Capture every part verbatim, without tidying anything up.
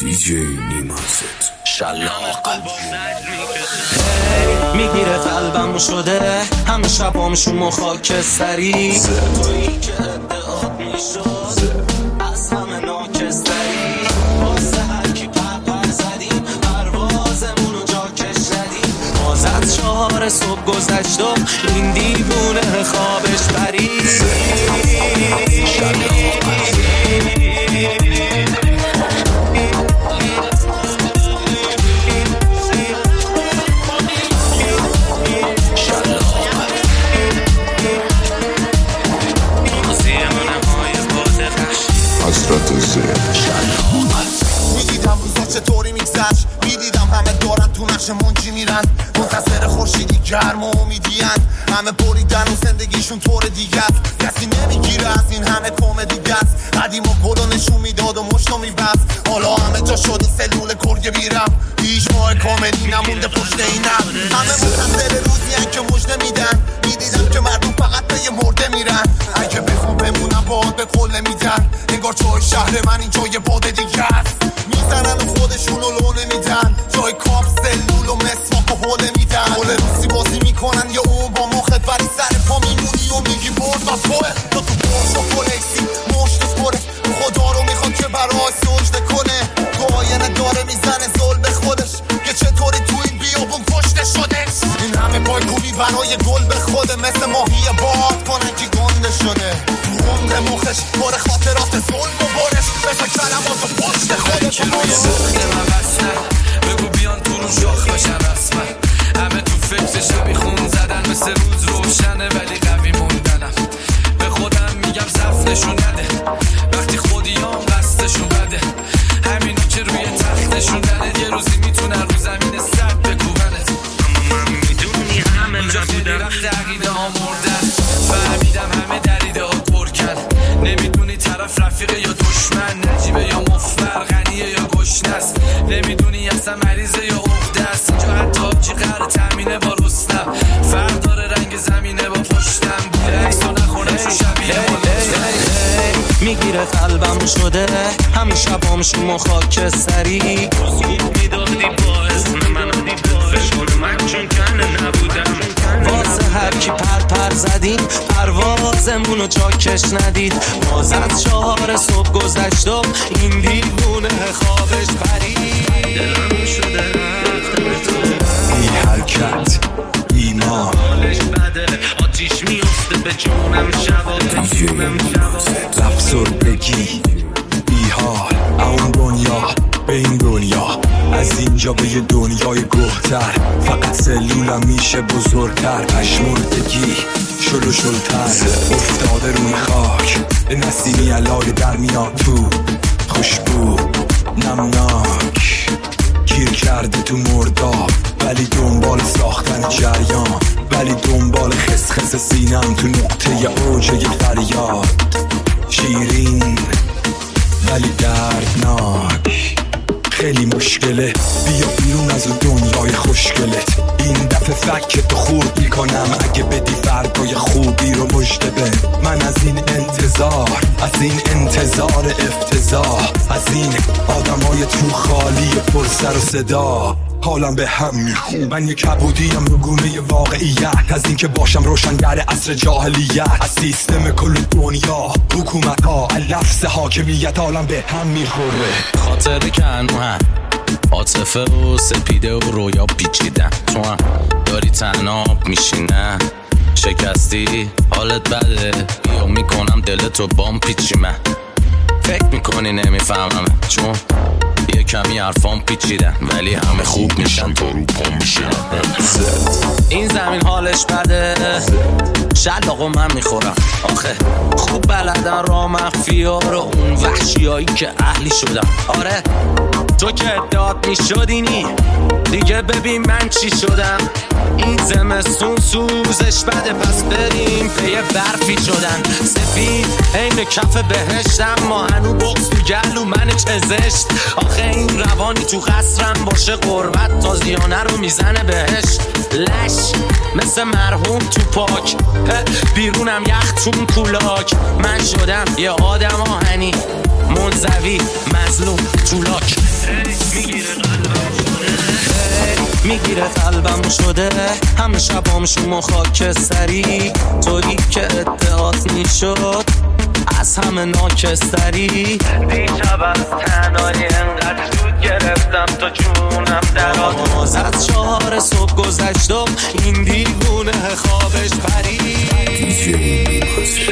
دیجی نیماست شلاق میگیره قلبمو شده همه شبام شما خاکستری تویی که ادعات میشد از همه ناکستری واسه هرکی پرپر زدیم پروازمونو جا کش ندیم باز از چهار صبح گذشت و این دیوونه خوابش برید میدیدم روزا چطوری میگذشت میدیدم همه دارن تو نقش منجی میرن منتظر خورشیدی گرم و امیدین همه بریدن و زندگیشون طور دیگه است کسی نمیگیره از این همه کمدی است قدیم و گلو نشون میداد و مشتو میبست حالا همه جا شده سلول گرگه میرم هیچ ماه کاملی نمونده پشت اینم همه منتظر روزی که مژده میدن میدیدم که مردم فقط به یه مرده میرن اگه بخوام بمونم باید به کله میدن انگار جای شهر من اینجا یه باده دیگه است میزنن و خودشونو لو نمیدن جای کاپ سلول و مسواک و حوله میدن حوله روسی بازی میکنن یا اون با مخت ولی سر پا میمونی و میگی برد و توه تو تو برش و پلیسی مشت پره خدا رو میخواد که برای سجده کنه تو آینه داره میزنه زل به خودش که چطوری تو این بیابون کشته شدش این همه پایگونی برای گل به خوده مثل ماهی باد کنن که گنده شده تو عمر مخش پر خاطرات ظلم و برش مثل کلمات و پشت خودت که روی مخت من بسته بگو بیان تو رو شاخ بشن رسمه همه تو فکر شبی خون زدن مثل روز روشنه ولی قوی موندنم به خودم میگم زفتشون نده وقتی خودیام قصدشون بده همینو که روی تختشون نده یه روزی میتونن رو زمین سر بکوبنت اما من میدونی همه نبودم رفت عقیده ها مردن فهمیدم همه دریده ها ترکن نمیدونی طرف رفیقه یا دشمن نجیبه یا مفبر غنیه یا گشنست نمیدونی اصلا مریضه یا عقده است اینجا حتی آبجی قرار تامینه با رستم فرق داره رنگ زمینه با پشتم بوده عکس و نخونش شبیه میگیره قلبم شده همه شبام شما خاکستری زود میدادی با اسم منو فشکل من چون کنه نبودم واسه هر کی پر پر زدیم پروازمونو جا کش ندید باز از چهار صبح گذشت و این دیوونه خوابش پرید دلم شده رفتم تو ای حرکت ایمان حالش بده آتیش میفته به جونم شبا دیجی نیماست رفسر بگی بی حال اون دنیا به این دنیا از اینجا به یه دنیای گوهتر فقط سلولم میشه بزرگتر پشمردگی شل و شلتر افتاده روی خاک نسیمی علای در میاد تو خوشبو نمناک گیر کرده تو مرداب ولی دنبال ساختن جریان ولی دنبال خسخس سینم تو نقطه اوج یه فریاد شیرین ولی دردناک خیلی مشکله بیا بیرون از اون دنیای خوشگلت این دفعه فکر تو خورد میکنم اگه بدی فردای خوبی رو مژده به من از این انتظار از این انتظار افتضاح از این آدمای تو خالی پر سر و صدا حالم به هم میخون من یک کبودیم رو گونه واقعیت از این که باشم روشنگر عصر جاهلیت از سیستم کل دنیا حکومت ها لفظ حاکمیت حالم به هم میخوره خاطر که انوهم عاطفه و سپیده و رویا پیچیدن تو هم داری تناب میشینه شکستی حالت بده یا میکنم دلتو بام پیچی من فکر میکنی نمیفهمم چون یه کمی حرفام پیچیدن ولی همه خوب میشن تو رو پا میشن این زمین حالش بده شلاقو من میخورم آخه خوب بلدن را مخفی ها رو اون وحشی هایی که اهلی شدم آره تو که ادعات میشدینی دیگه ببین من چی شدم این زمستون سوزش بده پس بریم پی برفی شدن سفید این کف بهشتم ما هنو بغز تو گلو من چزشت آخه این روانی تو قصرم باشه قربت تازیانه رو میزنه بهشت لش مثل مرحوم تو پاک بیرونم یختون کولاک من شدم یه آدم آهنی منزوی مظلوم تولاک میگیره میگیره قلبم شده همه شبام شما خاکستری طوری که ادعات میشد از همه ناکستری دیشب از تنهایی انقدر زود گرفتم تا جونم درات باز از چهار صبح گذشتم این دیوونه خوابش پرید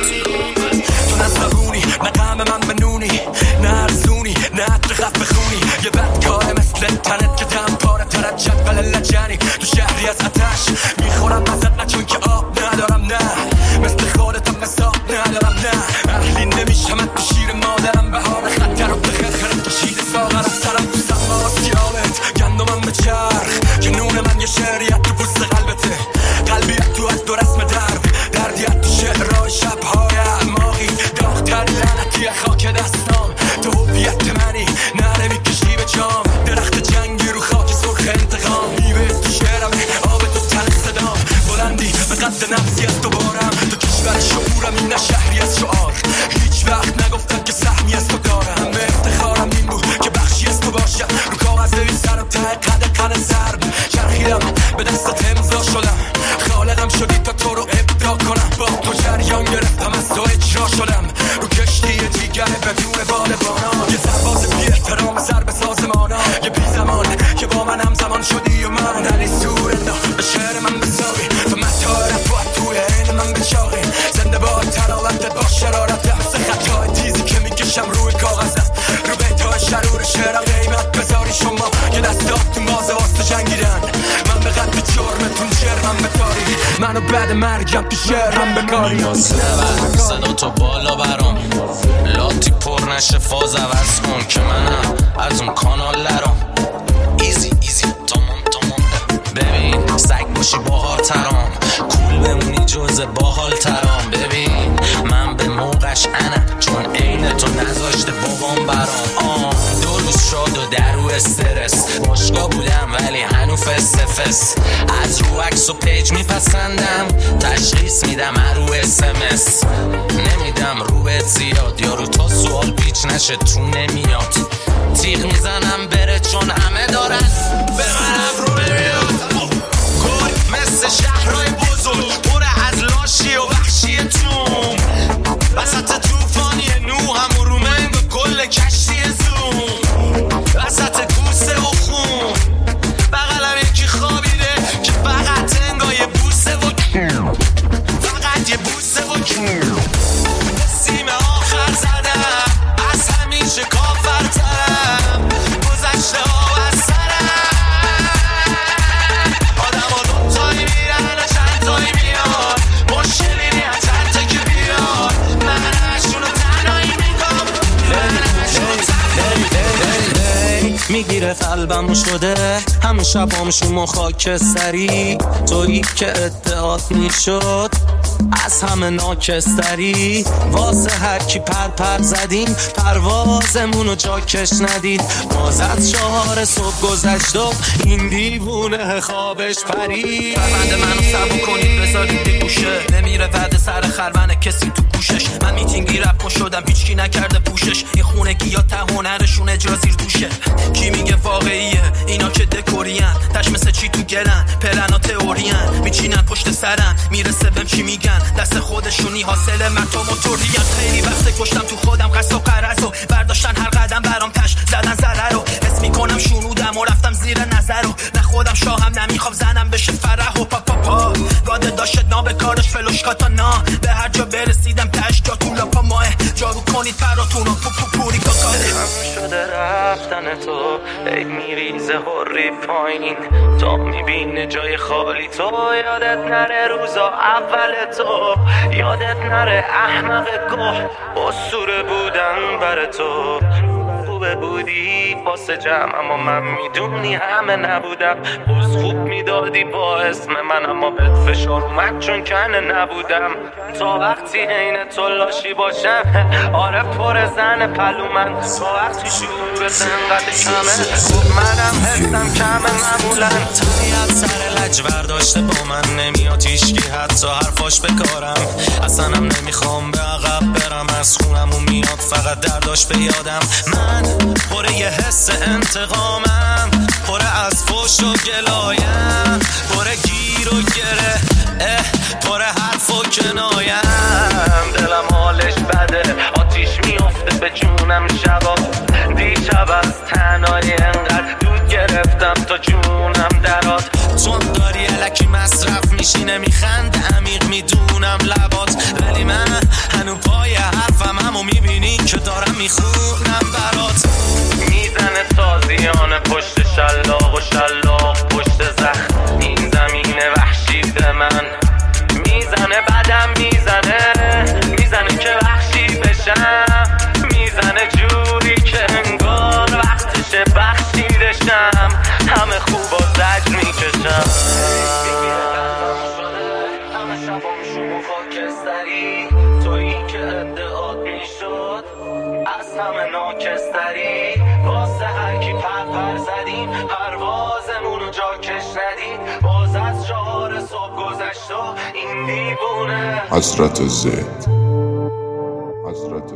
تو نصرگونی نه قم من بنونی نه ارزونی نه عطر خف بخونی یه بدکاره مثل تنت که دم پاره ترد جدول لجنی تو شهری از آتش میخورم ازت نه چون که آب ندارم نه مثل خودتم مساب ندارم نه اهلی نمیشم تو شیر مادرم بهار خطر و بخرخرم کشید ساغر از سرم تو سما سیامت گندمم به چرخ جنون من یه شعریت تو پوست قلبته قلبیت تو از دو رسم درد دردیت تو شعرهای شبهای اعماقی داغتر لعنتی خاک دستام تو هویت منی نره میکشی به جام درخت جنگی رو خاک سرخ انتقام میوه تو شعرم آب تو تن صدام بلندی به قد نفسی از دوبارم تو کشور شعورم این نه شهری از شعار هیچ وقت نگفتن که سهمی از تو دارم همه افتخارم این بود که بخشی از تو باشم رو کاغذ نویسر و ته قد قن سرب چرخیدم به دستت امضا شدم خالقم شدی تا تو رو ابداع کنم با تو جریان گرفتم از تو اجرا شدم رو کشتی دیگر بدون بالبانا یه سرباز بی احترام سر به سازمانا یه بی زمان که با من همزمان شدی و من علی سورنا به شعر من بساوی تو متاع رفت توی عین من بچاقی زنده با تراوتت با شرارتم سه خطای تیزی که میکشم روی کاغذم رو بیتای شرور شعرم قیمت بذاری شما که دستات تو مازه واسه جنگیدن من به قد جرمتون شرمم بکاری منو بعد مرگم تو شعرم بکاری صدا تو بالا برام لاتی پر نشه فاز عوض کن که منم از اون کانال لرام ایزی ایزی تمام تمام ببین سگ باشی باحال ترام کول بمونی جز باحال ترام ببین من به موقعش انا چون عین تو نذاشته بابام برام آه دو روز شاد و درو استرس باشگاه بودم ولی هنو فس فس از رو عکس و پیج میپسندم تشخیص میدم رو اس ام اس نمیدم رو بهت زیاد یارو تا سوال پیچ نشه تو نمیاد تیغ میزنم بره چون همه دارن ببرم رو نمیاد گل مثل شهرهای بزرگ پر از لاشی و وحشی توم وسط توفانی نو هم رو منگ و کل کشتی زوم وسط کوسه و خون بغلم یکی خوابیده که فقط انگاه یه بوسه و فقط یه بوسه و سیم آخر زدم از همیشه کافرترم گذشته ها از سرم آدم ها دوتایی میرن و چند تایی میاد مشکلی نیست چند تا که بیاد منشون رو تنهایی میگم منشون رو تنهایی میگیره قلبم شده همه شبام شما خاکستری تویی که ادعات میشد از همه ناکستری واسه هر کی پر پر زدیم پروازمونو جاکش ندید باز از چهار صبح گذشتم این دیوونه خوابش پرید فرمند منو سبو کنید بذارید دی گوشه نمیره بعد سر خربن کسی تو گوشش من میتینگی رپ کن شدم هیچکی نکرده پوشش این خونگی یا ته هنرشون اجازیر دوشه کی میگه واقعیه اینا که دکورین تش مثل چی تو گلن پلنا تئورین میچینن پشت سرن میرسه بهم چی میگن دست خودشونی حاصل من تو موتوریان خیلی وقت کشتم تو خودم قصد و قرض و برداشتن هر قدم برام تش زدن ضرر رو حس میکنم شنودم و رفتم زیر نظر رو نه خودم شاهم نمیخوام زنم بشه فرح و پا پا پا گاده داشت نابه کارش فلوشکاتا نا به هر جا برسیدم تش جا تو لاپا ماه جارو کنید فراتون و پو پو پوری کاکاده همون شده رفتن تو ای میریزه هوری پایین تا میبینه جای خالی تو یادت نره روزا اول تو یادت نره احمق گوه اسطوره بودن بر تو خوبه بودی واسه جمع اما من میدونی همه نبودم بز خوب میدادی با اسم من اما بهت فشار اومد چون کنه نبودم تا وقتی عین تو لاشی باشم آره پر زن پلو من تا وقتی شعور سنقدر کمه خب منم حسم کمه معمولا تنیت سر لج برداشته با من نمیاد هیچکی حتی حرفاش بکارم اصلا هم نمیخوام به عقب برم از خونم و میاد فقط درداش به یادم من پره یه حس واسه انتقامم، پر از فوش و گلایم، پر گیر و گره، اه پر حرف و کنایم. دلم حالش بده، آتیش میفته به جونم شبا. دیشب از تنهایی انقدر دود گرفتم تا جونم درات. تو داری الکی مصرف میشی نمیخنده، عمیق میدونم لبات، ولی من هنو پای حرفم همو میبینی که دارم میخونم برات. میزنه تازیانه پشت شلاق و شلاق پشت زخم، این زمین وحشی به من میزنه، بدم میزنه، میزنه که وحشی بشم، میزنه جوری که انگار وقتشه بخشیدشم، همه خوب و زجر میکشم. همه شبام شما خاکستری، تویی که ادعات میشد از همه ناکستری. واسه هر کی پر پر زدیم پروازمونو جا کش ندید، باز از چهار صبح گذشت و این دیوونه حسرت زد.